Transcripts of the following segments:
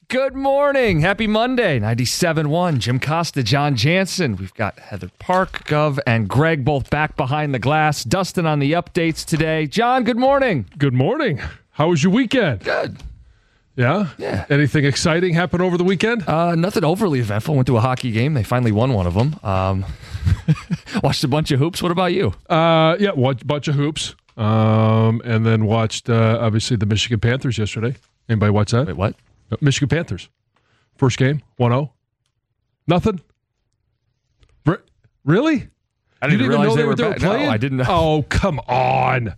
Good morning. Happy Monday. 97.1. Jim Costa, John Jansen. We've got Heather Park, Gov, and Greg both back behind the glass. Dustin on the updates today. John, good morning. Good morning. How was your weekend? Good. Yeah? Yeah. Anything exciting happen over the weekend? Nothing overly eventful. Went to a hockey game. They finally won one of them. Watched a bunch of hoops. What about you? Yeah, watched a bunch of hoops. And then watched, obviously, the Michigan Panthers yesterday. Anybody watch that? Wait, what? Michigan Panthers. First game, 1-0. Nothing? Really? I didn't even realize they were playing? No, I didn't know. Oh, come on.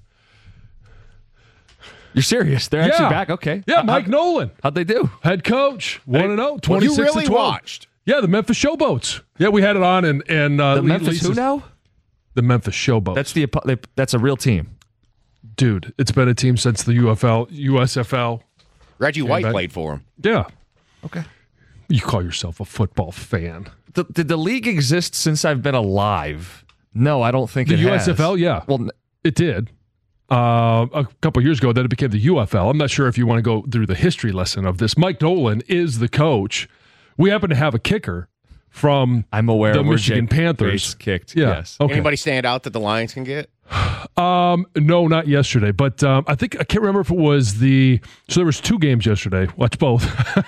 You're serious? They're actually back? Okay. Yeah, Mike Nolan. How'd they do? Head coach, 1-0, 26-12. You really watched? Yeah, the Memphis Showboats. Yeah, we had it on. And The Memphis who now? The Memphis Showboats. That's a real team. Dude, it's been a team since the USFL. Reggie White played for him. Yeah. Okay. You call yourself a football fan. Did the league exist since I've been alive? No, I don't think The it has. USFL, yeah. Well, it did. A couple years ago, then it became the UFL. I'm not sure if you want to go through the history lesson of this. Mike Nolan is the coach. We happen to have a kicker from I'm aware the of where Michigan Jake Panthers. Grace kicked. Yeah. Yes. Okay. Anybody stand out that the Lions can get? No, not yesterday, but I can't remember if it was so there was 2 games yesterday. Watch both.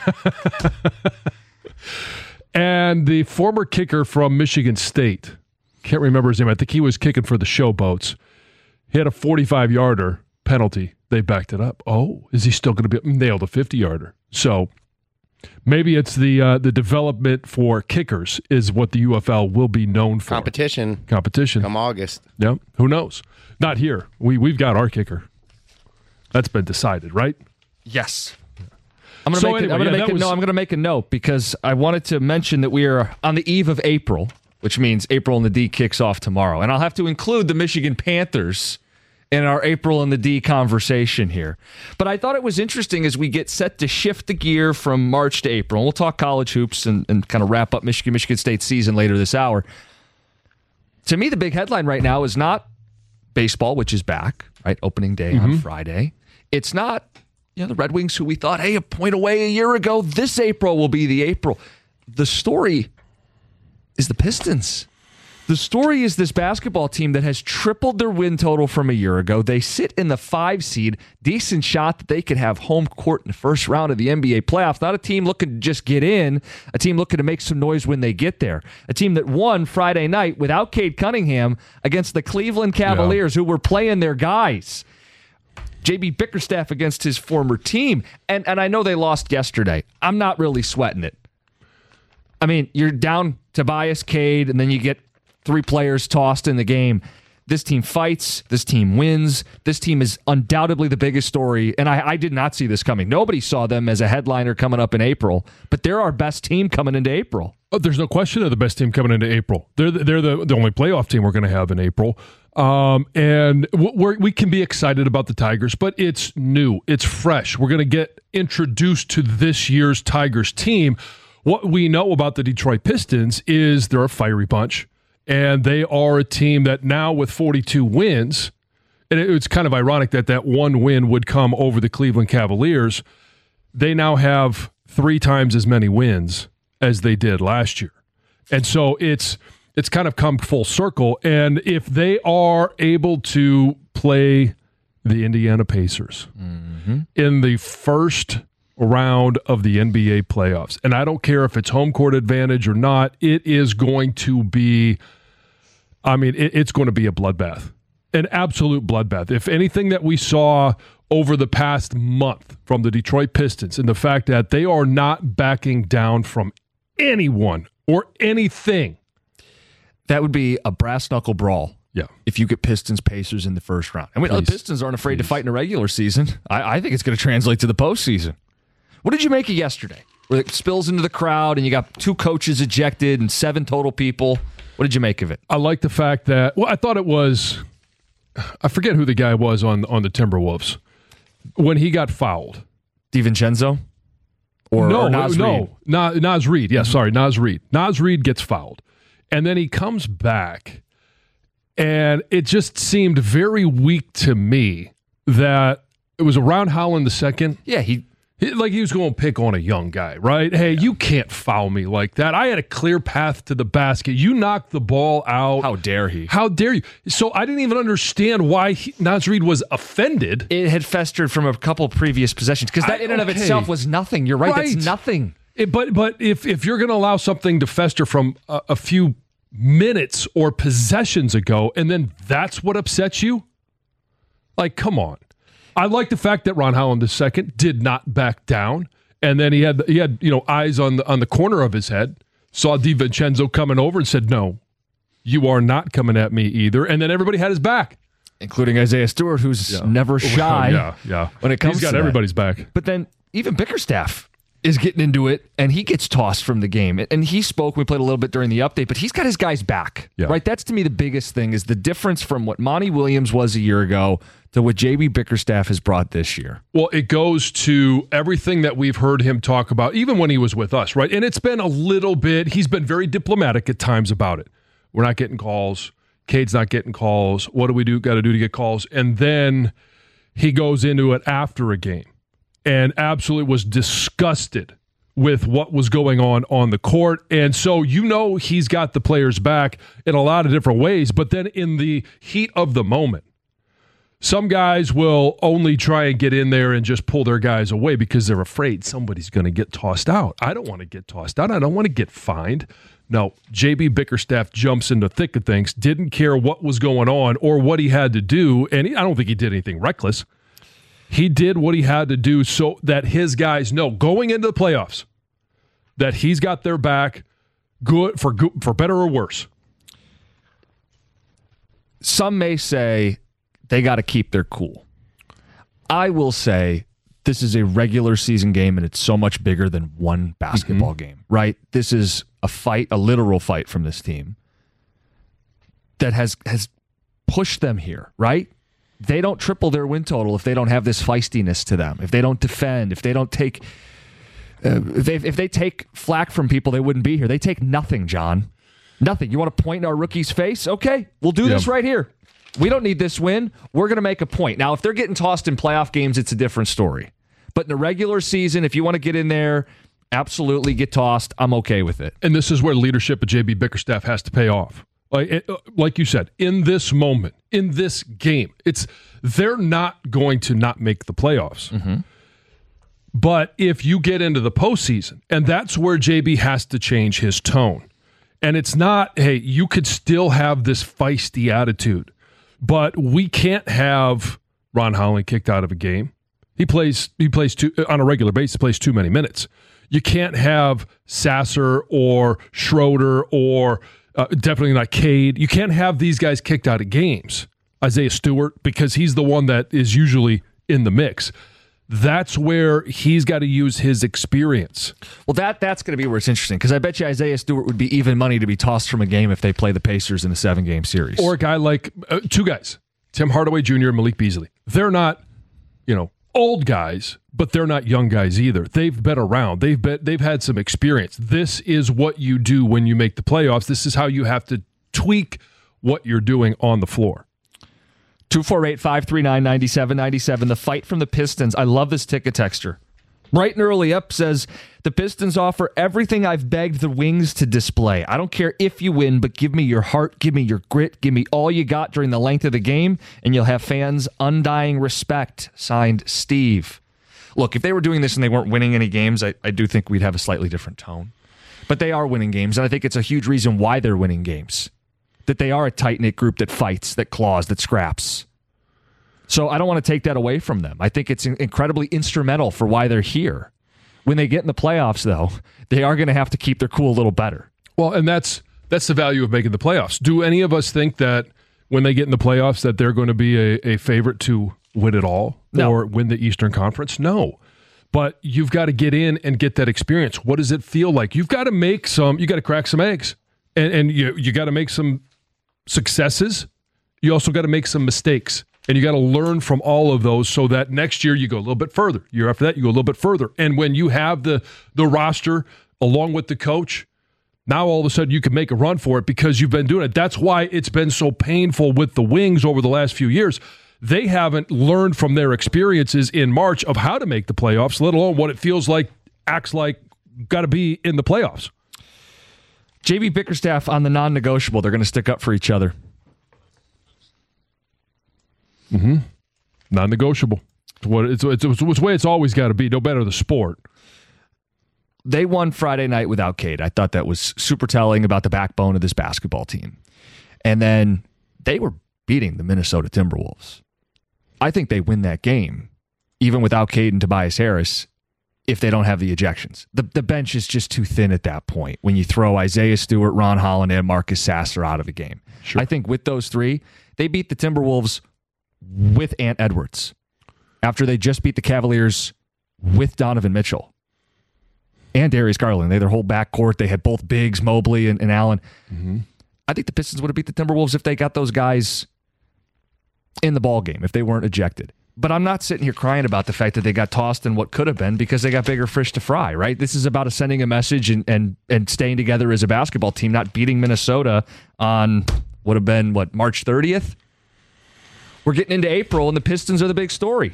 And the former kicker from Michigan State, can't remember his name. I think he was kicking for the Showboats. He had a 45-yarder penalty. They backed it up. Oh, is he still going to be nailed a 50-yarder? So maybe it's the development for kickers is what the UFL will be known for. Competition. Come August. Yeah, who knows? Not here. We've got our kicker. That's been decided, right? Yes. I'm going to make a note because I wanted to mention that we are on the eve of April, which means April in the D kicks off tomorrow. And I'll have to include the Michigan Panthers in our April in the D conversation here. But I thought it was interesting as we get set to shift the gear from March to April. And we'll talk college hoops and kind of wrap up Michigan State season later this hour. To me, the big headline right now is not baseball, which is back, right? Opening day on Friday. It's not the Red Wings, who we thought, hey, a point away a year ago. This April will be the April. The story is the Pistons. The story is this basketball team that has tripled their win total from a year ago. They sit in the 5 seed. Decent shot that they could have home court in the first round of the NBA playoffs. Not a team looking to just get in. A team looking to make some noise when they get there. A team that won Friday night without Cade Cunningham against the Cleveland Cavaliers, who were playing their guys. J.B. Bickerstaff against his former team. And I know they lost yesterday. I'm not really sweating it. I mean, you're down Tobias, Cade, and then you get 3 players tossed in the game. This team fights. This team wins. This team is undoubtedly the biggest story, and I did not see this coming. Nobody saw them as a headliner coming up in April, but they're our best team coming into April. Oh, there's no question they're the best team coming into April. They're the only playoff team we're going to have in April. And we can be excited about the Tigers, but it's new. It's fresh. We're going to get introduced to this year's Tigers team. What we know about the Detroit Pistons is they're a fiery bunch, and they are a team that now with 42 wins, and it's kind of ironic that one win would come over the Cleveland Cavaliers. They now have 3 times as many wins as they did last year. And so it's kind of come full circle. And if they are able to play the Indiana Pacers in the first round of the NBA playoffs, and I don't care if it's home court advantage or not, it is going to be, it's going to be a bloodbath, an absolute bloodbath. If anything that we saw over the past month from the Detroit Pistons and the fact that they are not backing down from anyone or anything, that would be a brass knuckle brawl. Yeah. If you get Pistons Pacers in the first round. And the Pistons aren't afraid to fight in a regular season. I think it's going to translate to the postseason. What did you make of yesterday? Where it spills into the crowd and you got 2 coaches ejected and 7 total people. What did you make of it? I like the fact that, I thought it was, I forget who the guy was on the Timberwolves when he got fouled. DiVincenzo? Or Naz Reid? Naz Reid. Yeah, sorry, Naz Reid. Naz Reid gets fouled. And then he comes back, and it just seemed very weak to me that it was around Holland II. Yeah, he Like he was going to pick on a young guy, right? Hey, you can't foul me like that. I had a clear path to the basket. You knocked the ball out. How dare he? How dare you? So I didn't even understand why Naz Reid was offended. It had festered from a couple previous possessions because that in and of itself was nothing. You're right. That's nothing. But if you're going to allow something to fester from a few minutes or possessions ago, and then that's what upsets you, like, come on. I like the fact that Ron Holland II did not back down, and then he had eyes on the corner of his head, saw DiVincenzo coming over and said, "No, you are not coming at me either." And then everybody had his back, including Isaiah Stewart, who's never shy. When it comes, he's got everybody's back. But then even Bickerstaff is getting into it, and he gets tossed from the game. And he spoke. We played a little bit during the update, but he's got his guys back. Right? That's to me the biggest thing is the difference from what Monty Williams was a year ago to what J.B. Bickerstaff has brought this year. Well, it goes to everything that we've heard him talk about, even when he was with us, right? And it's been a little bit, he's been very diplomatic at times about it. We're not getting calls. Cade's not getting calls. What do we got to do to get calls? And then he goes into it after a game and absolutely was disgusted with what was going on the court. And so he's got the players back in a lot of different ways, but then in the heat of the moment, some guys will only try and get in there and just pull their guys away because they're afraid somebody's going to get tossed out. I don't want to get tossed out. I don't want to get fined. No, J.B. Bickerstaff jumps into the thick of things, didn't care what was going on or what he had to do, and I don't think he did anything reckless. He did what he had to do so that his guys know going into the playoffs that he's got their back, good for better or worse. Some may say they got to keep their cool. I will say this is a regular season game, and it's so much bigger than one basketball game, right? This is a fight, a literal fight from this team that has pushed them here, right? They don't triple their win total if they don't have this feistiness to them, if they don't defend, if they don't take if they take flack from people, they wouldn't be here. They take nothing, John. Nothing. You want to point in our rookie's face? Okay, we'll do this right here. We don't need this win. We're going to make a point. Now, if they're getting tossed in playoff games, it's a different story. But in a regular season, if you want to get in there, absolutely get tossed. I'm okay with it. And this is where leadership of J.B. Bickerstaff has to pay off. Like you said, in this moment, in this game, they're not going to not make the playoffs. Mm-hmm. But if you get into the postseason, and that's where JB has to change his tone. And it's not, hey, you could still have this feisty attitude, but we can't have Ron Holland kicked out of a game. He plays on a regular basis, plays too many minutes. You can't have Sasser or Schroeder or definitely not Cade. You can't have these guys kicked out of games. Isaiah Stewart, because he's the one that is usually in the mix. That's where he's got to use his experience. Well, that's going to be where it's interesting, because I bet you Isaiah Stewart would be even money to be tossed from a game if they play the Pacers in a 7-game series. Or a guy like two guys, Tim Hardaway Jr. and Malik Beasley. They're not, old guys, but they're not young guys either. They've been around. They've had some experience. This is what you do when you make the playoffs. This is how you have to tweak what you're doing on the floor. 248-539-9797. The fight from the Pistons. I love this ticket texture. Bright and early up says, the Pistons offer everything I've begged the Wings to display. I don't care if you win, but give me your heart, give me your grit, give me all you got during the length of the game, and you'll have fans' undying respect. Signed, Steve. Look, if they were doing this and they weren't winning any games, I do think we'd have a slightly different tone. But they are winning games, and I think it's a huge reason why they're winning games. That they are a tight-knit group that fights, that claws, that scraps. So I don't want to take that away from them. I think it's incredibly instrumental for why they're here. When they get in the playoffs, though, they are going to have to keep their cool a little better. Well, and that's the value of making the playoffs. Do any of us think that when they get in the playoffs that they're going to be a favorite to win it all or win the Eastern Conference? No. But you've got to get in and get that experience. What does it feel like? You've got to crack some eggs. And you got to make some successes. You also got to make some mistakes. And you got to learn from all of those so that next year you go a little bit further. Year after that, you go a little bit further. And when you have the roster along with the coach, now all of a sudden you can make a run for it because you've been doing it. That's why it's been so painful with the Wings over the last few years. they haven't learned from their experiences in March of how to make the playoffs, let alone what it feels like, acts like, got to be in the playoffs. JB Bickerstaff on the non-negotiable. They're going to stick up for each other. Mm-hmm. Non-negotiable. It's the way it's always got to be. No matter the sport. They won Friday night without Cade. I thought that was super telling about the backbone of this basketball team. And then they were beating the Minnesota Timberwolves. I think they win that game, even without Cade and Tobias Harris, if they don't have the ejections. The bench is just too thin at that point when you throw Isaiah Stewart, Ron Holland, and Marcus Sasser out of the game. Sure. I think with those three, they beat the Timberwolves with Ant Edwards after they just beat the Cavaliers with Donovan Mitchell and Darius Garland. They had their whole backcourt. They had both bigs, Mobley and Allen. Mm-hmm. I think the Pistons would have beat the Timberwolves if they got those guys in the ball game, if they weren't ejected. But I'm not sitting here crying about the fact that they got tossed in what could have been because they got bigger fish to fry, right? This is about sending a message and staying together as a basketball team, not beating Minnesota on would have been, March 30th? We're getting into April, and the Pistons are the big story.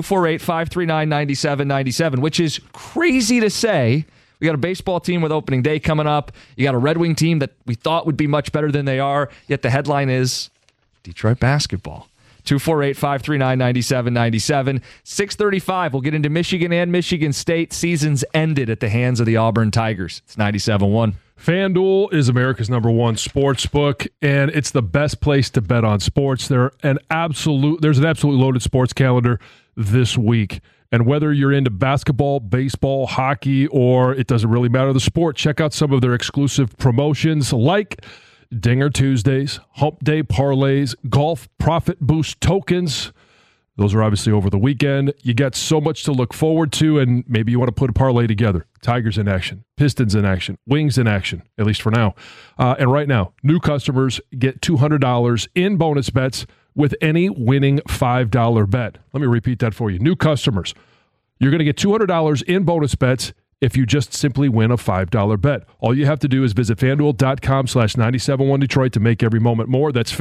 248-539-9797, which is crazy to say. We got a baseball team with opening day coming up. You got a Red Wing team that we thought would be much better than they are, yet the headline is Detroit basketball. 248-539-9797. 6:35, we'll get into Michigan and Michigan State. Seasons ended at the hands of the Auburn Tigers. It's 97-1. FanDuel is America's #1 sports book, and it's the best place to bet on sports. There's an absolute loaded sports calendar this week. And whether you're into basketball, baseball, hockey, or it doesn't really matter the sport, check out some of their exclusive promotions like Dinger Tuesdays, Hump Day Parlays, Golf Profit Boost Tokens. Those are obviously over the weekend. You got so much to look forward to, and maybe you want to put a parlay together. Tigers in action, Pistons in action, Wings in action, at least for now. And right now, new customers get $200 in bonus bets with any winning $5 bet. Let me repeat that for you. New customers, you're going to get $200 in bonus bets if you just simply win a $5 bet. All you have to do is visit FanDuel.com/971Detroit to make every moment more. That's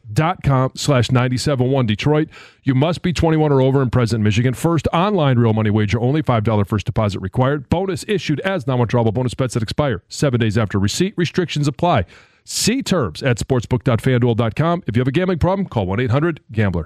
FanDuel.com/971Detroit. You must be 21 or over and present in Michigan. First online real money wager, only $5 first deposit required. Bonus issued as non-withdrawable bonus bets that expire 7 days after receipt. Restrictions apply. See terms at sportsbook.fanduel.com. If you have a gambling problem, call 1-800-GAMBLER.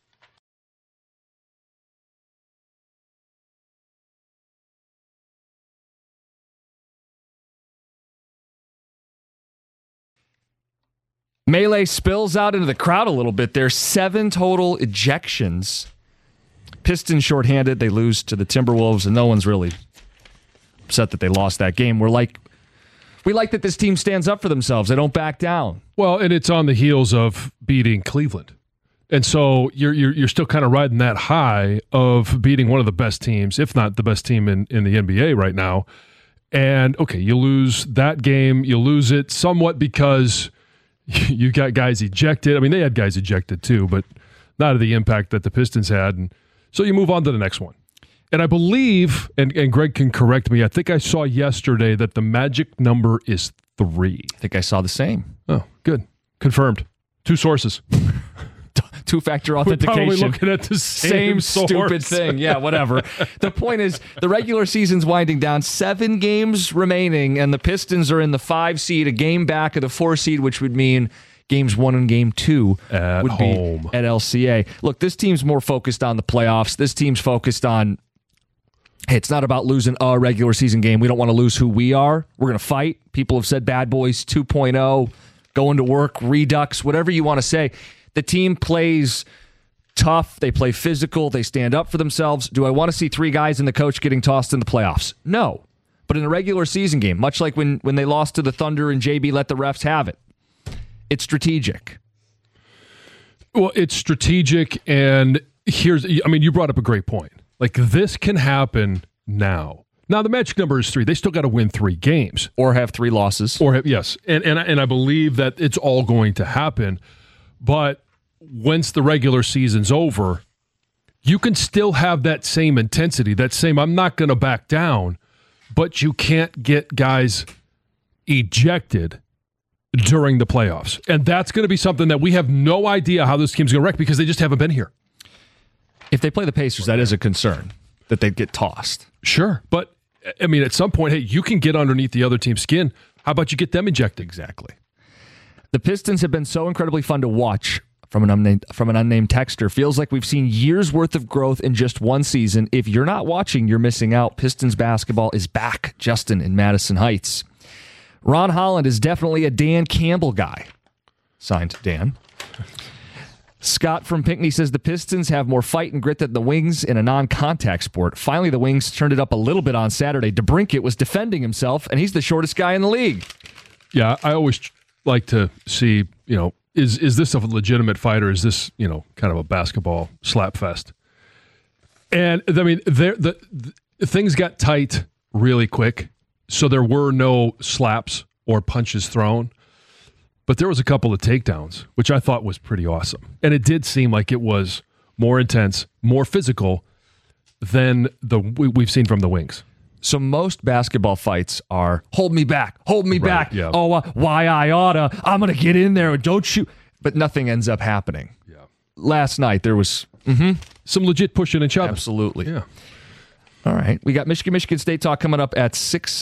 Melee spills out into the crowd a little bit. There's 7 total ejections. Pistons shorthanded. They lose to the Timberwolves, and no one's really upset that they lost that game. We like that this team stands up for themselves. They don't back down. Well, and it's on the heels of beating Cleveland. And so you're still kind of riding that high of beating one of the best teams, if not the best team in the NBA right now. And, okay, you lose that game. You lose it somewhat because you got guys ejected. I mean, they had guys ejected too, but not of the impact that the Pistons had. And so you move on to the next one. And I believe, and Greg can correct me, I think I saw yesterday that the magic number is 3. I think I saw the same. Oh, good. Confirmed. 2 sources. 2-factor authentication. We're probably looking at the same stupid thing. Yeah, whatever. The point is, the regular season's winding down. 7 games remaining, and the Pistons are in the 5 seed, a game back of the 4 seed, which would mean games 1 and game 2 would home. be at LCA. Look, this team's more focused on the playoffs. This team's focused on, hey, it's not about losing a regular season game. We don't want to lose who we are. We're going to fight. People have said Bad Boys 2.0, going to work, redux, whatever you want to say. The team plays tough. They play physical. They stand up for themselves. Do I want to see 3 guys and the coach getting tossed in the playoffs? No. But in a regular season game, much like when they lost to the Thunder and JB let the refs have it, it's strategic. Well, it's strategic, and you brought up a great point. Like, this can happen now. Now, the magic number is 3. They still got to win 3 games. Or have 3 losses. Yes. And I believe that it's all going to happen. But once the regular season's over, you can still have that same intensity, that same, I'm not going to back down, but you can't get guys ejected during the playoffs. And that's going to be something that we have no idea how this team's going to wreck because they just haven't been here. If they play the Pacers, that is a concern that they'd get tossed. Sure. But, I mean, at some point, hey, you can get underneath the other team's skin. How about you get them ejected? Exactly. The Pistons have been so incredibly fun to watch. From an unnamed texter, feels like we've seen years worth of growth in just one season. If you're not watching, you're missing out. Pistons basketball is back. Justin in Madison Heights. Ron Holland is definitely a Dan Campbell guy. Signed, Dan. Scott from Pinckney says the Pistons have more fight and grit than the Wings in a non-contact sport. Finally, the Wings turned it up a little bit on Saturday. DeBrincat was defending himself, and he's the shortest guy in the league. Yeah, I always like to see, is this a legitimate fight, or is this, kind of a basketball slap fest? And, I mean, the things got tight really quick, so there were no slaps or punches thrown. But there was a couple of takedowns, which I thought was pretty awesome. And it did seem like it was more intense, more physical than we've seen from the Wings. So most basketball fights are, hold me back, yeah. Oh, why I oughta, I'm going to get in there, don't shoot. But nothing ends up happening. Yeah. Last night there was some legit pushing and shoving. Absolutely. Yeah. All right. We got Michigan State talk coming up at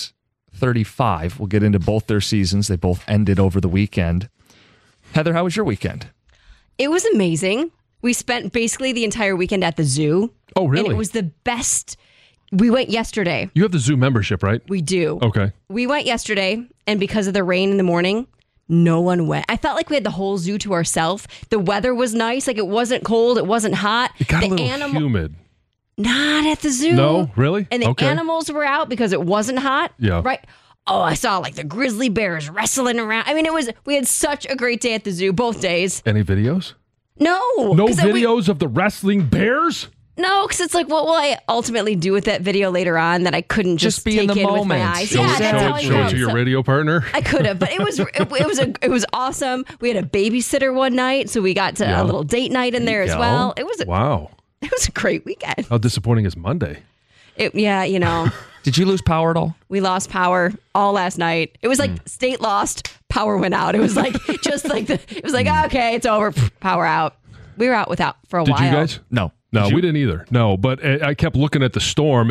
6:35. We'll get into both their seasons. They both ended over the weekend. Heather, how was your weekend? It was amazing. We spent basically the entire weekend at the zoo. Oh, really? And it was the best. We went yesterday. You have the zoo membership, right? We do. Okay. We went yesterday, and because of the rain in the morning, no one went. I felt like we had the whole zoo to ourselves. The weather was nice. Like, it wasn't cold. It wasn't hot. It got a little humid. Not at the zoo. No? Really? And the animals were out because it wasn't hot. Yeah. Right? Oh, I saw like the grizzly bears wrestling around. I mean, we had such a great day at the zoo, both days. Any videos? No. No videos of the wrestling bears? No, because it's like, what will I ultimately do with that video later on that I couldn't just be take in the moment with my eyes? Show it to your radio partner. I could have, but it was awesome. We had a babysitter one night, so we got to a little date night in there as well. It was a great weekend. How disappointing is Monday? Did you lose power at all? We lost power all last night. It was like state lost, power went out. It was like okay, it's over, power out. We were out for a while. Did you guys? No. No, we didn't either. No, but I kept looking at the storm.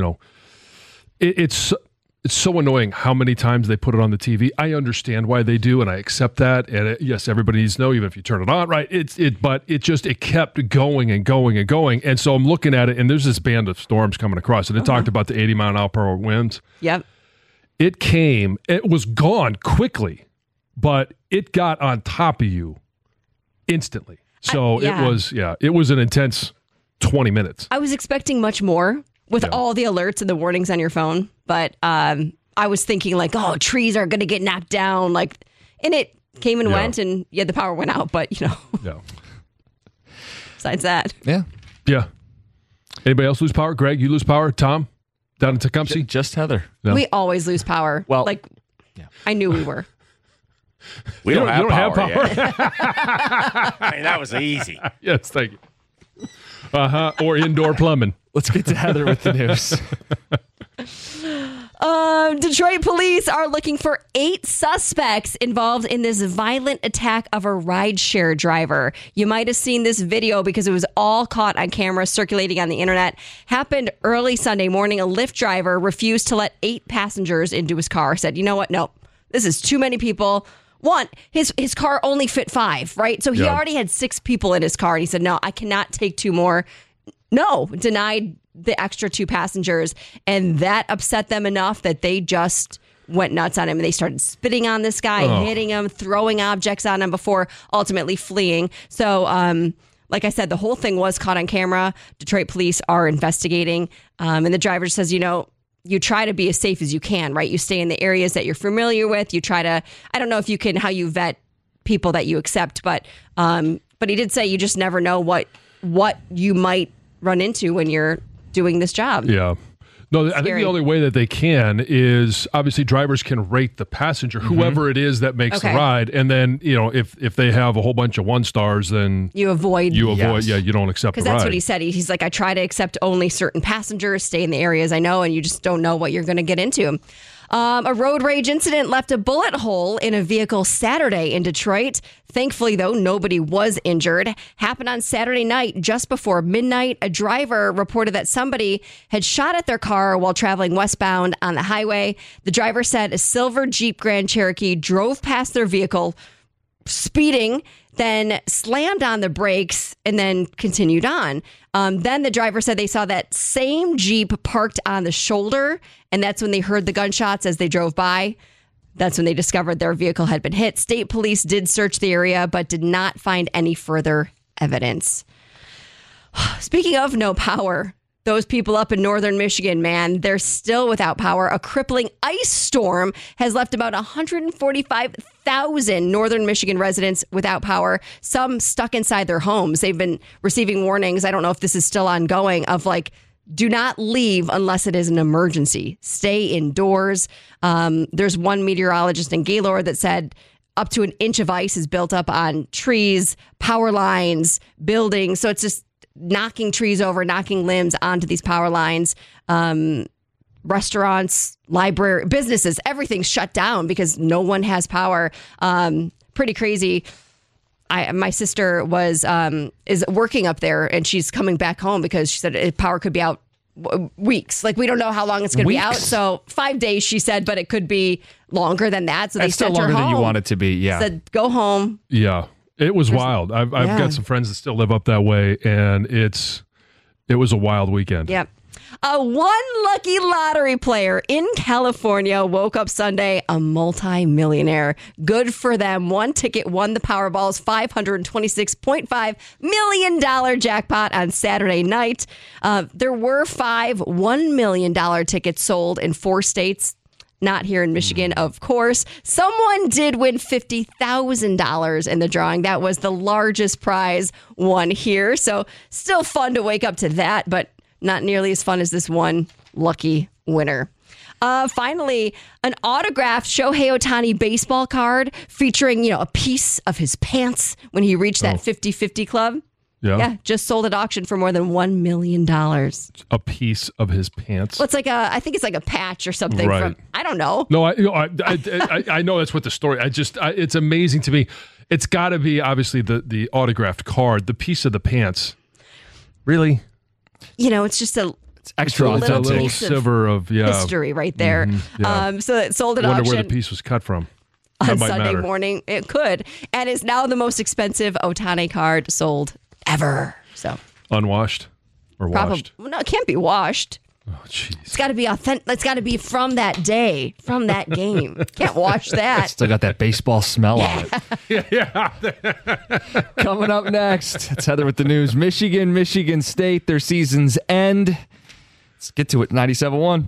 It's so annoying how many times they put it on the TV. I understand why they do, and I accept that. And yes, everybody needs to know, even if you turn it on, right? But it kept going and going and going. And so I'm looking at it, and there's this band of storms coming across, and it talked about the 80-mile-an-hour winds. Yep. It came. It was gone quickly, but it got on top of you instantly. So it was an intense 20 minutes. I was expecting much more with all the alerts and the warnings on your phone, but I was thinking like, oh, trees are going to get knocked down, and it came and went, and the power went out. But besides that, yeah. Anybody else lose power? Greg, you lose power? Tom, down in Tecumseh? Just Heather. No. We always lose power. Well, I knew we were. We don't have power yet. I mean, that was easy. Yes, thank you. Or indoor plumbing. Let's get to Heather with the news. Detroit police are looking for 8 suspects involved in this violent attack of a rideshare driver. You might have seen this video because it was all caught on camera circulating on the internet. Happened early Sunday morning. A Lyft driver refused to let 8 passengers into his car. Said, you know what? No, this is too many people. One, his car only fit 5, right? So he already had 6 people in his car. And he said, no, I cannot take 2 more. No, denied the extra 2 passengers. And that upset them enough that they just went nuts on him. And they started spitting on this guy, hitting him, throwing objects on him before ultimately fleeing. So, like I said, the whole thing was caught on camera. Detroit police are investigating. And the driver says, you try to be as safe as you can, right? You stay in the areas that you're familiar with. You try to, I don't know if you can, how you vet people that you accept, but he did say you just never know what you might run into when you're doing this job. Yeah. No, I think the only way that they can is obviously drivers can rate the passenger, whoever it is that makes the ride. And then, if they have a whole bunch of 1 stars, then you avoid. You don't accept the ride. Because that's what he said. He's like, I try to accept only certain passengers, stay in the areas I know, and you just don't know what you're going to get into. A road rage incident left a bullet hole in a vehicle Saturday in Detroit. Thankfully, though, nobody was injured. Happened on Saturday night just before midnight. A driver reported that somebody had shot at their car while traveling westbound on the highway. The driver said a silver Jeep Grand Cherokee drove past their vehicle, speeding, then slammed on the brakes and then continued on. Then the driver said they saw that same Jeep parked on the shoulder, and that's when they heard the gunshots as they drove by. That's when they discovered their vehicle had been hit. State police did search the area, but did not find any further evidence. Speaking of no power, those people up in northern Michigan, man, they're still without power. A crippling ice storm has left about 145,000 northern Michigan residents without power, some stuck inside their homes. They've been receiving warnings. I don't know if this is still ongoing of like, do not leave unless it is an emergency. Stay indoors. There's one meteorologist in Gaylord that said up to an inch of ice is built up on trees, power lines, buildings. So it's just knocking trees over, knocking limbs onto these power lines. Restaurants, library, businesses, everything's shut down because no one has power. Pretty crazy. My sister is working up there, and she's coming back home because she said power could be out weeks. Like, we don't know how long it's going to be out. So 5 days, she said, but it could be longer than that. So they it's still sent her longer home. than you want it to be. Yeah. Said, go home. Yeah. It was wild. I've got some friends that still live up that way, and it was a wild weekend. Yep. One lucky lottery player in California woke up Sunday a multi-millionaire. Good for them. One ticket won the Powerball's $526.5 million jackpot on Saturday night. There were 5 $1 million tickets sold in 4 states. Not here in Michigan, of course. Someone did win $50,000 in the drawing. That was the largest prize won here. So still fun to wake up to that, but not nearly as fun as this one lucky winner. Finally, an autographed Shohei Ohtani baseball card featuring, a piece of his pants when he reached that 50-50 club. Yeah, just sold at auction for more than $1 million. A piece of his pants. Well, I think it's like a patch or something. Right. I don't know. No, I know that's what the story. It's amazing to me. It's got to be obviously the autographed card, the piece of the pants. Really? It's just it's extra. It's a little sliver of history right there. Mm-hmm, yeah. So it sold at auction. I wonder where the piece was cut from. On Sunday morning, it could, and is now the most expensive Ohtani card sold ever. So unwashed or washed? No, it can't be washed. Oh, jeez. It's got to be authentic. It's got to be from that day, from that game. Can't wash that. Still got that baseball smell on it. Yeah. Coming up next, it's Heather with the news. Michigan State, their season's end. Let's get to it. 97.1.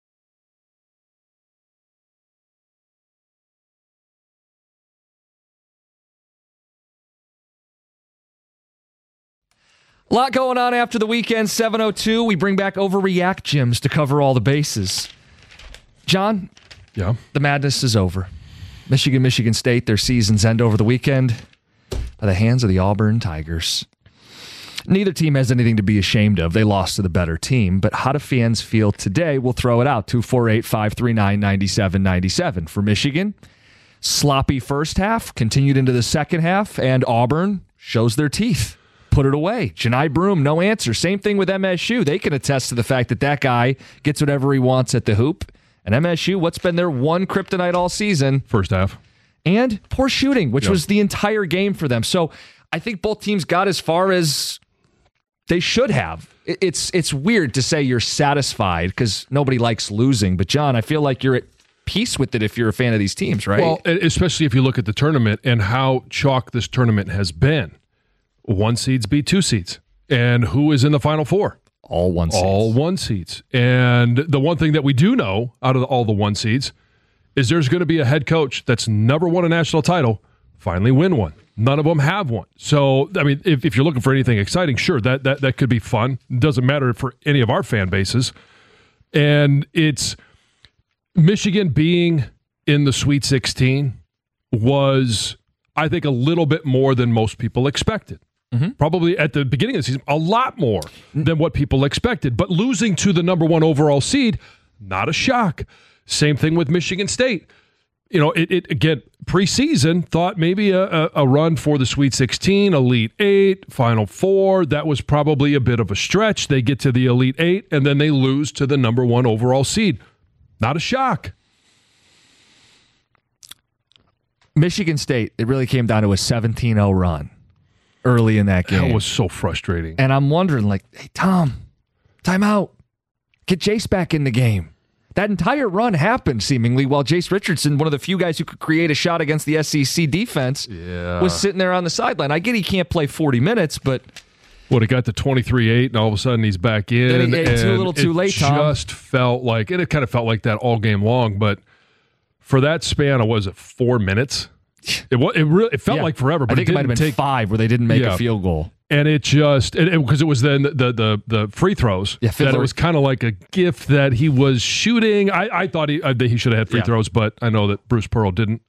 A lot going on after the weekend. 7:02. We bring back Overreact Gyms to cover all the bases. John, yeah, the madness is over. Michigan State, their seasons end over the weekend by the hands of the Auburn Tigers. Neither team has anything to be ashamed of. They lost to the better team. But how do fans feel today? We'll throw it out. 248-539-9797. For Michigan, sloppy first half, continued into the second half, and Auburn shows their teeth. Put it away. Janai Broom, no answer. Same thing with MSU. They can attest to the fact that guy gets whatever he wants at the hoop. And MSU, what's been their one kryptonite all season? First half. And poor shooting, which was the entire game for them. So I think both teams got as far as they should have. It's weird to say you're satisfied because nobody likes losing. But, John, I feel like you're at peace with it if you're a fan of these teams, right? Well, especially if you look at the tournament and how chalk this tournament has been. 1 seeds beat 2 seeds. And who is in the Final Four? All 1 seeds. All 1 seeds. And the one thing that we do know out of all the 1 seeds is there's going to be a head coach that's never won a national title finally win one. None of them have one. So, I mean, if you're looking for anything exciting, sure, that could be fun. It doesn't matter for any of our fan bases. And it's Michigan being in the Sweet 16 was, I think, a little bit more than most people expected. Mm-hmm. Probably at the beginning of the season, a lot more than what people expected. But losing to the number 1 overall seed, Not a shock. Same thing with Michigan State. It again, preseason, thought maybe a run for the Sweet 16, Elite 8, Final 4. That was probably a bit of a stretch. They get to the Elite 8, and then they lose to the number 1 overall seed. Not a shock. Michigan State, it really came down to a 17-0 run early in that game. That was so frustrating. And I'm wondering, hey, Tom, time out. Get Jace back in the game. That entire run happened, seemingly, while Jace Richardson, one of the few guys who could create a shot against the SEC defense, was sitting there on the sideline. I get he can't play 40 minutes, but... It got to 23-8, and all of a sudden he's back in. Too little too late, Tom. It just felt like... It kind of felt like that all game long, but for that span of, 4 minutes? It felt like forever, but I think it might have been 5 where they didn't make a field goal. And it just, because it was then the free throws, that it was kind of like a gift that he was shooting. I thought he should have had free throws, but I know that Bruce Pearl didn't.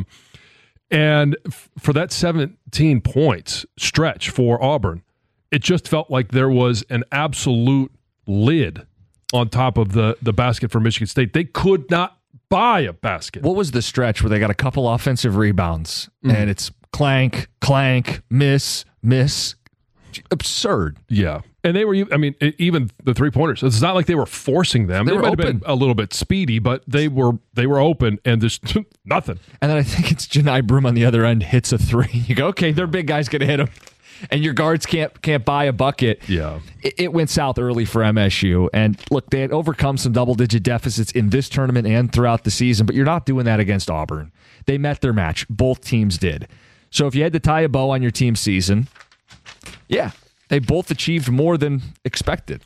And for that 17 points stretch for Auburn, it just felt like there was an absolute lid on top of the basket for Michigan State. They could not buy a basket. What was the stretch where they got a couple offensive rebounds and it's clank, clank, miss, absurd. Yeah. And they were, even the 3-pointers. It's not like they were forcing them. They might have been a little bit speedy, but they were open and there's nothing. And then I think it's Janai Broom on the other end hits a 3. You go, okay, their big guy's going to hit him. And your guards can't buy a bucket. Yeah. It went south early for MSU. And look, they had overcome some double-digit deficits in this tournament and throughout the season, but you're not doing that against Auburn. They met their match. Both teams did. So if you had to tie a bow on your team's season, yeah, they both achieved more than expected.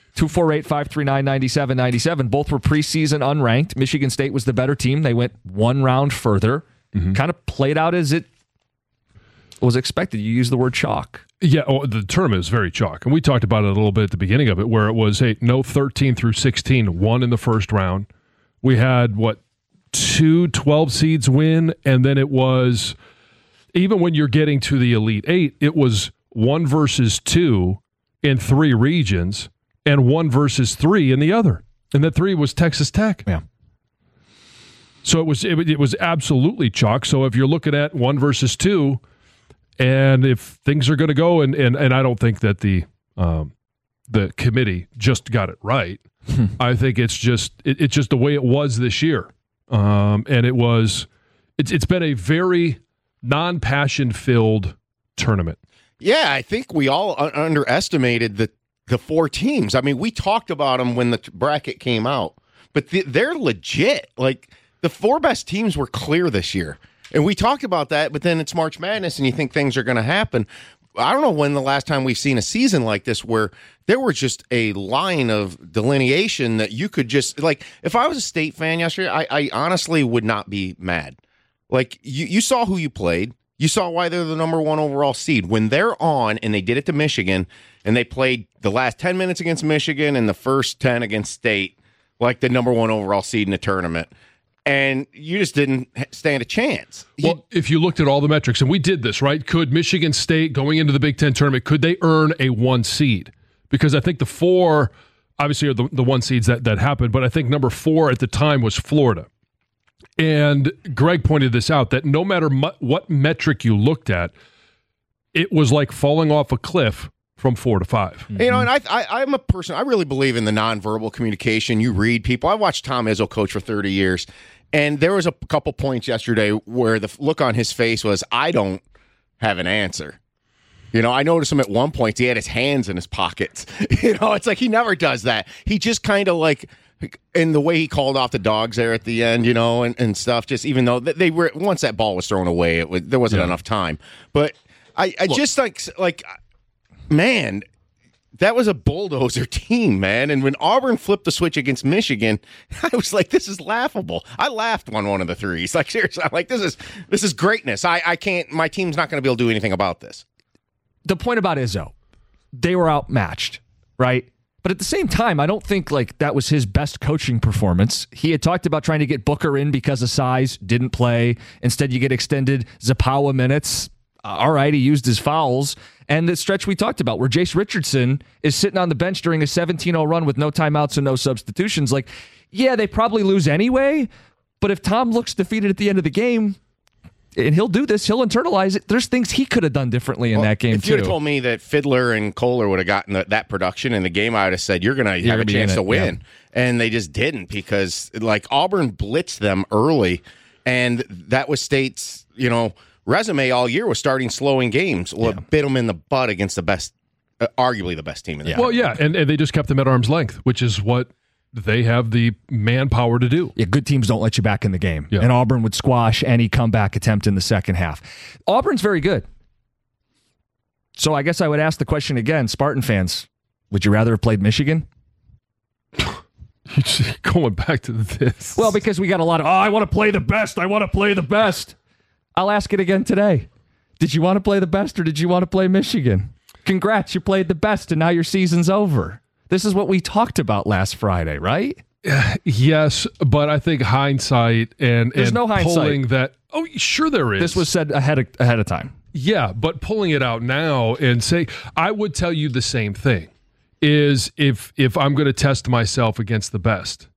248-539-9797. Both were preseason unranked. Michigan State was the better team. They went one round further. Kind of played out as it was expected. You used the word chalk. Yeah, the tournament is very chalk. And we talked about it a little bit at the beginning of it, where it was, no 13 through 16, 1 in the first round. We had, 2 12 seeds win, and then it was, even when you're getting to the Elite 8, it was 1 versus 2 in 3 regions, and 1 versus 3 in the other. And that 3 was Texas Tech. Yeah. So it was absolutely chalk. So if you're looking at 1 versus 2, and if things are going to go, and I don't think that the committee just got it right. I think it's just the way it was this year, and it's been a very non-passion filled tournament. Yeah, I think we all underestimated the 4 teams. I mean, we talked about them when the bracket came out, but they're legit. Like, the 4 best teams were clear this year. And we talked about that, but then it's March Madness, and you think things are going to happen. I don't know when the last time we've seen a season like this where there was just a line of delineation that you could just, like, if I was a State fan yesterday, I honestly would not be mad. Like, you saw who you played. You saw why they're the number 1 overall seed. When they're on, and they did it to Michigan, and they played the last 10 minutes against Michigan and the first 10 against State, like the number 1 overall seed in the tournament. And you just didn't stand a chance. Well, if you looked at all the metrics, and we did this, right? Could Michigan State, going into the Big Ten tournament, could they earn a 1 seed? Because I think the 4, obviously, are the 1 seeds that happened, but I think number 4 at the time was Florida. And Greg pointed this out, that no matter what metric you looked at, it was like falling off a cliff from 4 to 5. You know, and I'm a person, I really believe in the nonverbal communication. You read people. I watched Tom Izzo coach for 30 years. And there was a couple points yesterday where the look on his face was, I don't have an answer. You know, I noticed him at one point, he had his hands in his pockets. You know, it's like he never does that. He just kind of like, in the way he called off the dogs there at the end, you know, and stuff, just even though they were, once that ball was thrown away, there wasn't enough time. But I just like, man, that was a bulldozer team, man. And when Auburn flipped the switch against Michigan, I was like, this is laughable. I laughed on one of the threes. Like, seriously, I'm like, this is greatness. I can't, my team's not going to be able to do anything about this. The point about Izzo, they were outmatched, right? But at the same time, I don't think like that was his best coaching performance. He had talked about trying to get Booker in because of size, didn't play. Instead, you get extended Zapawa minutes. All right, he used his fouls. And the stretch we talked about where Jace Richardson is sitting on the bench during a 17-0 run with no timeouts and no substitutions. Like, yeah, they probably lose anyway. But if Tom looks defeated at the end of the game, and he'll do this, he'll internalize it. There's things he could have done differently in that game, if too. If you had told me that Fiddler and Kohler would have gotten that production in the game, I would have said, you're going to have a chance to win. Yeah. And they just didn't, because Auburn blitzed them early, and that was State's, resume all year was starting slow in games. Well, it bit them in the butt against the best, arguably the best team in the country. Well, yeah, and they just kept them at arm's length, which is what they have the manpower to do. Yeah, good teams don't let you back in the game. Yeah. And Auburn would squash any comeback attempt in the second half. Auburn's very good. So I guess I would ask the question again, Spartan fans, would you rather have played Michigan? Going back to this. Well, because we got a lot of, I want to play the best. I want to play the best. I'll ask it again today. Did you want to play the best, or did you want to play Michigan? Congrats, you played the best, and now your season's over. This is what we talked about last Friday, right? Yes, but I think hindsight and no hindsight. Pulling that. Oh, sure there is. This was said ahead of time. Yeah, but pulling it out now and say, I would tell you the same thing, is if I'm going to test myself against the best,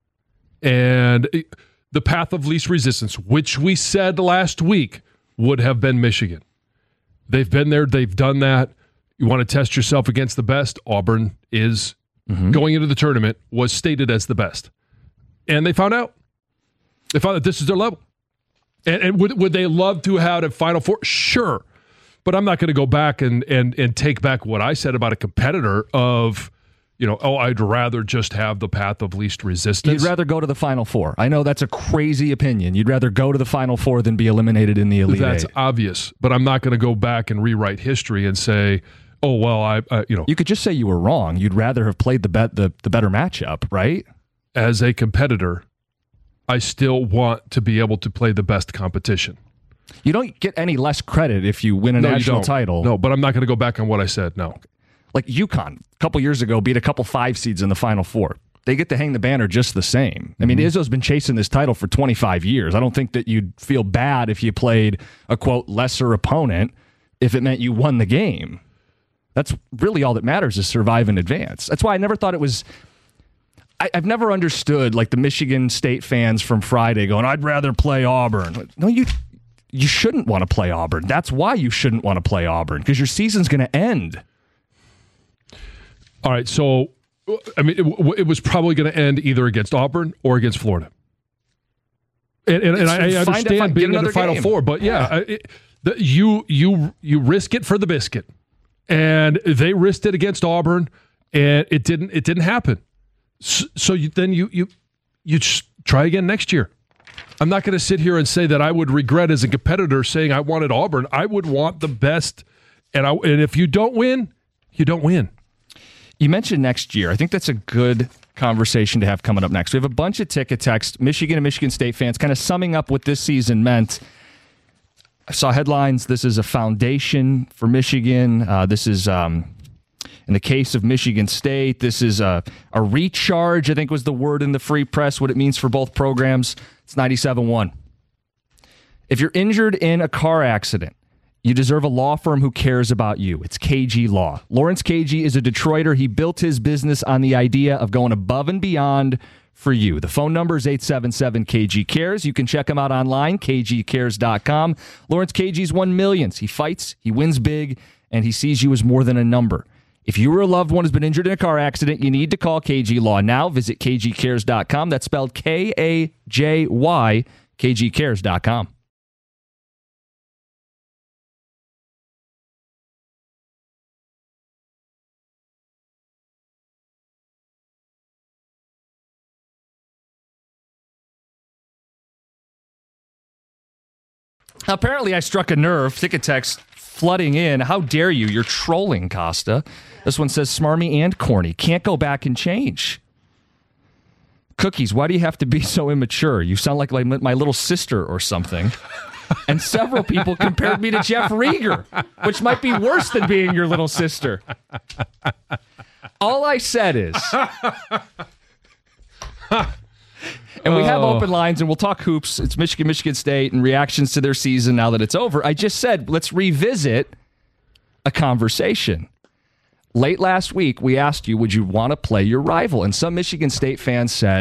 and the path of least resistance, which we said last week would have been Michigan. They've been there. They've done that. You want to test yourself against the best? Auburn is going into the tournament, was stated as the best. And they found out. They found that this is their level. And would they love to have a Final Four? Sure. But I'm not going to go back and take back what I said about a competitor of, I'd rather just have the path of least resistance. You'd rather go to the Final Four. I know that's a crazy opinion. You'd rather go to the Final Four than be eliminated in the Elite Eight. That's obvious. But I'm not going to go back and rewrite history and say, oh, well, You could just say you were wrong. You'd rather have played the better matchup, right? As a competitor, I still want to be able to play the best competition. You don't get any less credit if you win a national title. No, but I'm not going to go back on what I said, no. Like UConn, a couple years ago, beat a couple 5 seeds in the Final Four. They get to hang the banner just the same. I mean, Izzo's been chasing this title for 25 years. I don't think that you'd feel bad if you played a, quote, lesser opponent if it meant you won the game. That's really all that matters, is survive and advance. That's why I never thought it was... I've never understood, the Michigan State fans from Friday going, I'd rather play Auburn. No, you shouldn't want to play Auburn. That's why you shouldn't want to play Auburn, because your season's going to end. All right, so, I mean, it was probably going to end either against Auburn or against Florida. And I understand being in the Final Four, but you risk it for the biscuit. And they risked it against Auburn, and it didn't happen. So you just try again next year. I'm not going to sit here and say that I would regret as a competitor saying I wanted Auburn. I would want the best, and if you don't win, you don't win. You mentioned next year. I think that's a good conversation to have coming up next. We have a bunch of ticket texts, Michigan and Michigan State fans, kind of summing up what this season meant. I saw headlines. This is a foundation for Michigan. This is, in the case of Michigan State, this is a recharge, I think was the word in the Free Press, what it means for both programs. It's 97.1. If you're injured in a car accident, you deserve a law firm who cares about you. It's KG Law. Lawrence KG is a Detroiter. He built his business on the idea of going above and beyond for you. The phone number is 877-KG-CARES. You can check him out online, kgcares.com. Lawrence KG's won millions. He fights, he wins big, and he sees you as more than a number. If you or a loved one has been injured in a car accident, you need to call KG Law now. Visit kgcares.com. That's spelled Kajy, kgcares.com. Apparently, I struck a nerve. Ticket text flooding in. How dare you? You're trolling, Costa. This one says smarmy and corny. Can't go back and change. Cookies, why do you have to be so immature? You sound like my little sister or something. And several people compared me to Jeff Rieger, which might be worse than being your little sister. All I said is... And we have open lines, and we'll talk hoops. It's Michigan State, and reactions to their season now that it's over. I just said, let's revisit a conversation. Late last week, we asked you, would you want to play your rival? And some Michigan State fans said,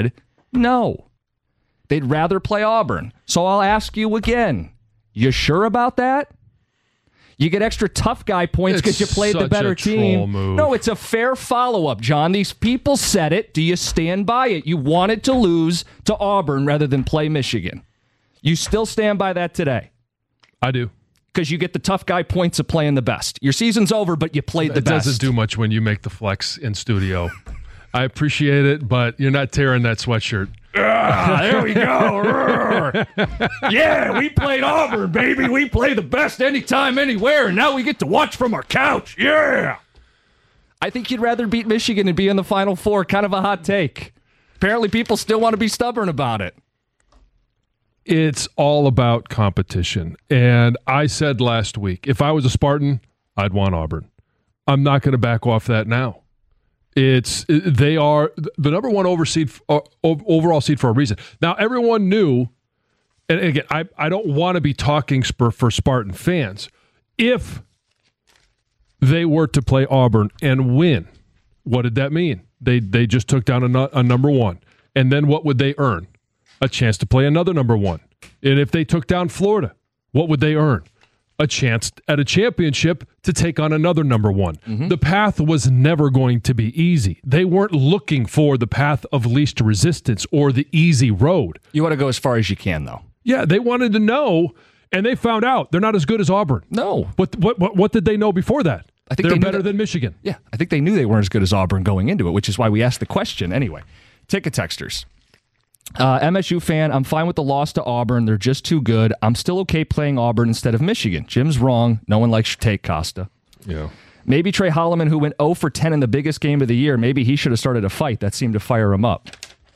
No. They'd rather play Auburn. So I'll ask you again. You sure about that? You get extra tough guy points because you played the better team. Move. No, it's a fair follow-up, John. These people said it. Do you stand by it? You wanted to lose to Auburn rather than play Michigan. You still stand by that today? I do. Because you get the tough guy points of playing the best. Your season's over, but you played the best. It doesn't do much when you make the flex in studio. I appreciate it, but you're not tearing that sweatshirt. There we go. Yeah, we played Auburn, baby. We play the best anytime, anywhere, and now we get to watch from our couch. Yeah. I think you'd rather beat Michigan and be in the Final Four. Kind of a hot take. Apparently, people still want to be stubborn about it. It's all about competition. And I said last week, if I was a Spartan, I'd want Auburn. I'm not going to back off that now. They are the number one overall seed for a reason. Now, everyone knew, and again, I don't want to be talking for Spartan fans. If they were to play Auburn and win, what did that mean? They just took down a number one. And then what would they earn? A chance to play another number one. And if they took down Florida, what would they earn? A chance at a championship to take on another number one. Mm-hmm. The path was never going to be easy. They weren't looking for the path of least resistance or the easy road. You want to go as far as you can, though. Yeah, they wanted to know, and they found out they're not as good as Auburn. No. What did they know before that? I think they're better than Michigan. Yeah, I think they knew they weren't as good as Auburn going into it, which is why we asked the question anyway. Ticket texters. MSU fan, I'm fine with the loss to Auburn. They're just too good. I'm still okay playing Auburn instead of Michigan. Jim's wrong. No one likes your take, Costa. Yeah. Maybe Trey Holloman, who went 0 for 10 in the biggest game of the year, maybe he should have started a fight. That seemed to fire him up.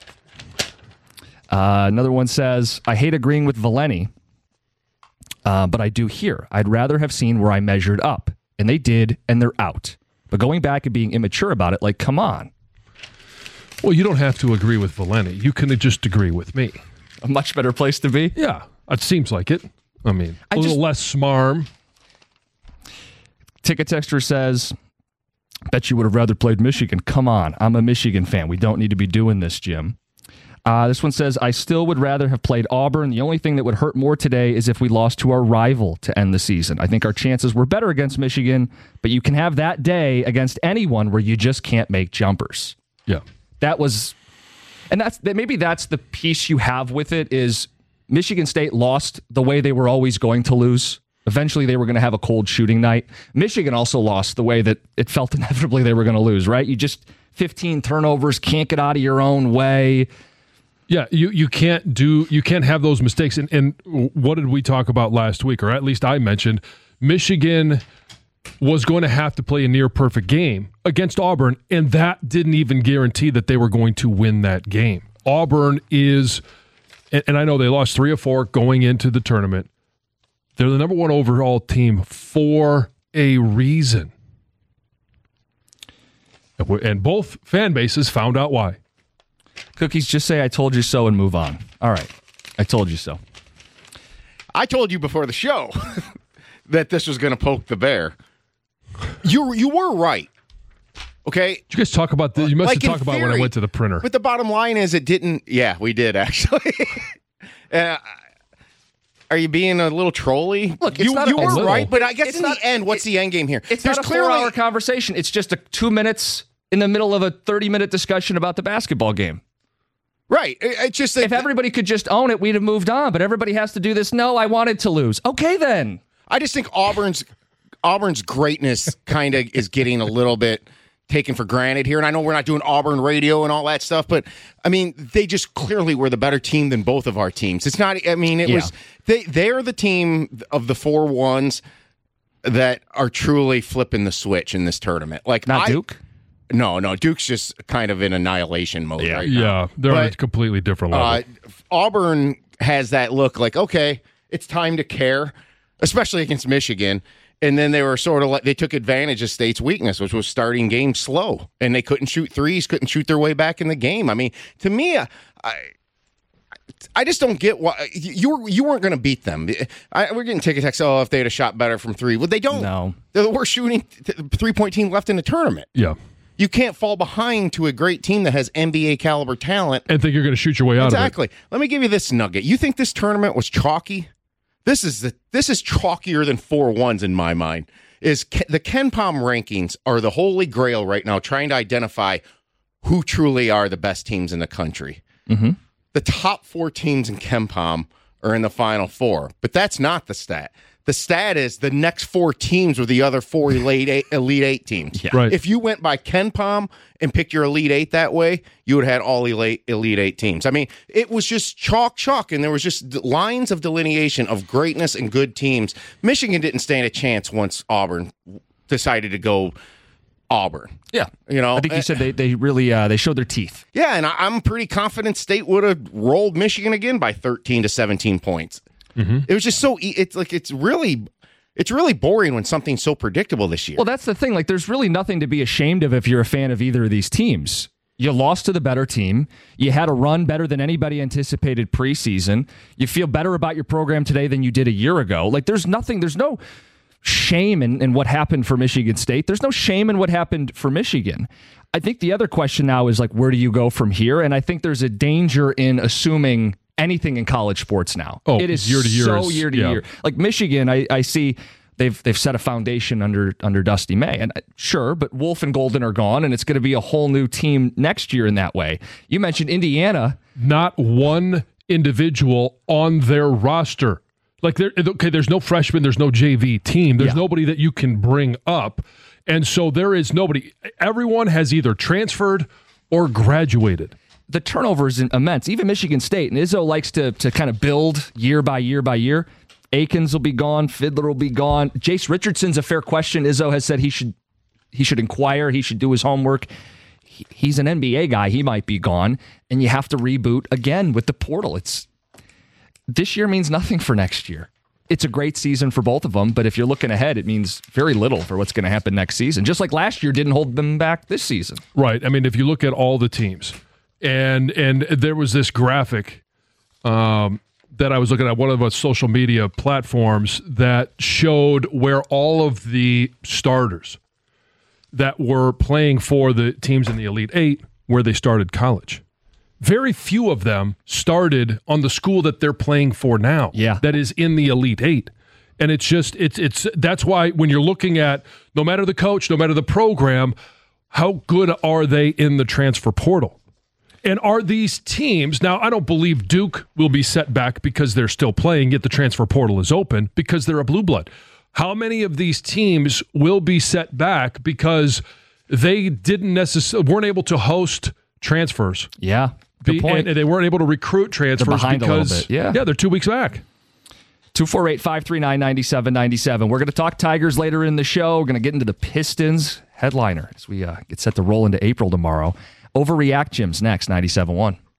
Another one says, I hate agreeing with Valeni, but I do here. I'd rather have seen where I measured up. And they did, and they're out. But going back and being immature about it, like, come on. Well, you don't have to agree with Valeni. You can just agree with me. A much better place to be? Yeah, it seems like it. I mean, a little less smarm. Ticket texter says, bet you would have rather played Michigan. Come on, I'm a Michigan fan. We don't need to be doing this, Jim. This one says, I still would rather have played Auburn. The only thing that would hurt more today is if we lost to our rival to end the season. I think our chances were better against Michigan, but you can have that day against anyone where you just can't make jumpers. Yeah. Maybe that's the piece you have with it is Michigan State lost the way they were always going to lose. Eventually they were going to have a cold shooting night. Michigan also lost the way that it felt inevitably they were going to lose, right? You just 15 turnovers, can't get out of your own way. Yeah, you can't have those mistakes. And what did we talk about last week? Or at least I mentioned Michigan was going to have to play a near perfect game against Auburn, and that didn't even guarantee that they were going to win that game. Auburn is, and I know they lost 3 of 4 going into the tournament. They're the number one overall team for a reason. And both fan bases found out why. Cookies, just say I told you so and move on. All right. I told you so. I told you before the show that this was going to poke the bear. You were right. Okay? Did you guys talk about this? You must have talked about when I went to the printer. But the bottom line is it didn't. Yeah, we did, actually. Are you being a little trolly? Look, you were right, but I guess in the end, what's the end game here? It's not a 4-hour conversation. It's just 2 minutes in the middle of a 30-minute discussion about the basketball game. Right. It's just that if everybody could just own it, we'd have moved on. But everybody has to do this. No, I wanted to lose. Okay, then. I just think Auburn's greatness kind of is getting a little bit taken for granted here. And I know we're not doing Auburn radio and all that stuff, but I mean, they just clearly were the better team than both of our teams. It's not, I mean, was, they're the team of the 4 ones that are truly flipping the switch in this tournament. Like not Duke? No, Duke's just kind of in annihilation mode right now. Yeah, they're on a completely different level. Auburn has that look like, okay, it's time to care, especially against Michigan. And then they were sort of like, they took advantage of State's weakness, which was starting games slow. And they couldn't shoot threes, couldn't shoot their way back in the game. I mean, to me, I just don't get why you weren't going to beat them. We're getting ticket text, if they had a shot better from 3. Well, they don't. No. They're the worst shooting 3-point team left in the tournament. Yeah. You can't fall behind to a great team that has NBA caliber talent and think you're going to shoot your way out of it. Exactly. Let me give you this nugget. You think this tournament was chalky? This is chalkier than 4-1s in my mind. The KenPom rankings are the holy grail right now, trying to identify who truly are the best teams in the country. Mm-hmm. The top 4 teams in KenPom are in the Final Four, but that's not the stat. The stat is the next 4 teams were the other 4 Elite 8 teams. Yeah. Right. If you went by KenPom and picked your Elite 8 that way, you would have had all Elite 8 teams. I mean, it was just chalk, and there was just lines of delineation of greatness and good teams. Michigan didn't stand a chance once Auburn decided to go Auburn. Yeah. I think you said they really they showed their teeth. Yeah, and I'm pretty confident State would have rolled Michigan again by 13 to 17 points. Mm-hmm. It was just so it's really boring when something's so predictable this year. Well, that's the thing. Like, there's really nothing to be ashamed of if you're a fan of either of these teams. You lost to the better team. You had a run better than anybody anticipated preseason. You feel better about your program today than you did a year ago. Like, there's no shame in what happened for Michigan State. There's no shame in what happened for Michigan. I think the other question now is, like, where do you go from here? And I think there's a danger in assuming anything in college sports now. Oh, it is year to year. So year to year. Like Michigan, I see they've set a foundation under Dusty May. And sure, but Wolf and Golden are gone, and it's going to be a whole new team next year in that way. You mentioned Indiana. Not one individual on their roster. Like, there's no freshman, there's no JV team, there's nobody that you can bring up. And so there is nobody. Everyone has either transferred or graduated. The turnover is immense. Even Michigan State, and Izzo likes to kind of build year by year by year. Akins will be gone. Fiddler will be gone. Jace Richardson's a fair question. Izzo has said he should inquire. He should do his homework. He's an NBA guy. He might be gone. And you have to reboot again with the portal. This year means nothing for next year. It's a great season for both of them, but if you're looking ahead, it means very little for what's going to happen next season. Just like last year didn't hold them back this season. Right. I mean, if you look at all the teams, and there was this graphic that I was looking at one of the social media platforms that showed where all of the starters that were playing for the teams in the Elite 8, where they started college. Very few of them started on the school that they're playing for now. Yeah. That is in the Elite 8. And it's just, that's why when you're looking at, no matter the coach, no matter the program, how good are they in the transfer portal? And are these teams, now I don't believe Duke will be set back because they're still playing, yet the transfer portal is open because they're a blue blood. How many of these teams will be set back because they weren't able to host transfers? Yeah, good point. And they weren't able to recruit transfers behind because a little bit. Yeah, they're 2 weeks back. 248-539-9797. We're going to talk Tigers later in the show. We're going to get into the Pistons headliner as we get set to roll into April tomorrow. Overreact Jim's next, 97.1.